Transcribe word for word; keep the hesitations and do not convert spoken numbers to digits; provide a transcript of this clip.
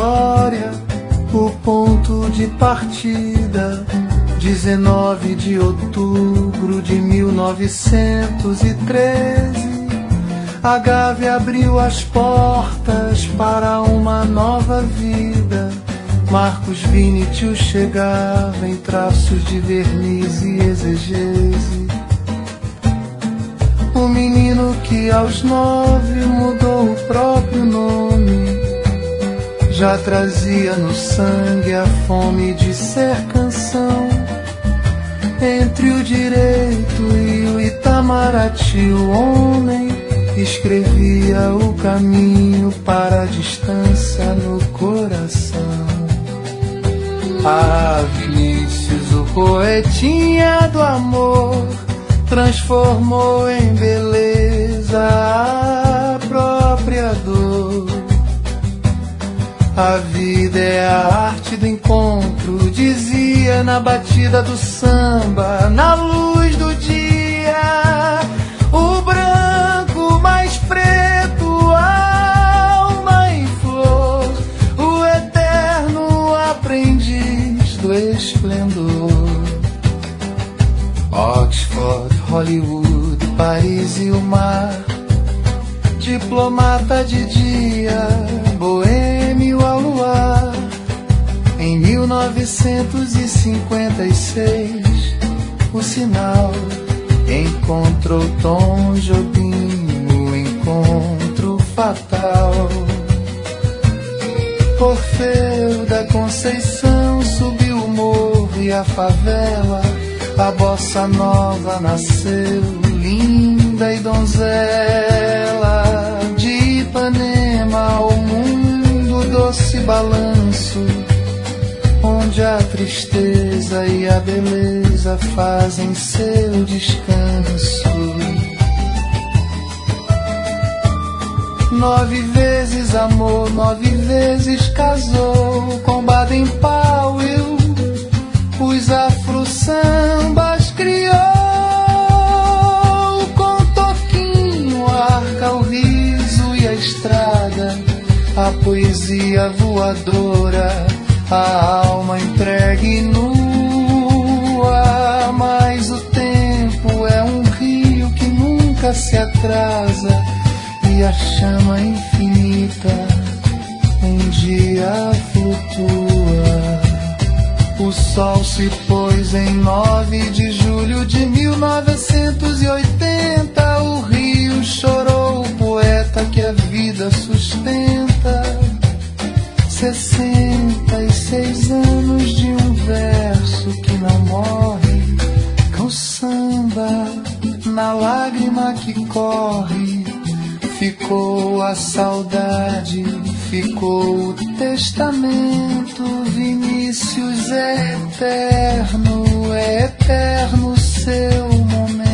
história, o ponto de partida, dezenove de outubro de mil novecentos e treze. A Gávea abriu as portas para uma nova vida. Marcos Vinicius chegava em traços de verniz e exegese. O menino que aos nove mudou o próprio nome já trazia no sangue a fome de ser canção. Entre o direito e o Itamaraty, o homem escrevia o caminho para a distância no coração. Ah, Vinícius, o poetinha do amor, transformou em beleza a própria dor. A vida é a arte do encontro, dizia na batida do samba, na luz do dia. O branco mais preto, a alma em flor, o eterno aprendiz do esplendor. Oxford, Hollywood, Paris e o mar, diplomata de dia, boêmio ao luar. Em mil novecentos e cinquenta e seis, o sinal encontrou Tom Jobim, o encontro fatal. Orfeu da Conceição subiu o morro e a favela. A bossa nova nasceu, linda e donzela. De Ipanema ao mundo, doce balanço, onde a tristeza e a beleza fazem seu descanso. Nove vezes amou, nove vezes casou com Baden-Powell. Os afro-sambas criou, com toquinho, arca, o riso e a estrada, a poesia voadora, a alma entregue nua. Mas o tempo é um rio que nunca se atrasa, e a chama infinita um dia flutua. O sol se pôs em nove de julho de mil novecentos e oitenta. O rio chorou, o poeta que a vida sustenta. Sessenta e seis anos de um verso que não morre, com samba na lágrima que corre. Ficou a saudade, ficou o testamento. Vinícius é eterno, é eterno seu momento.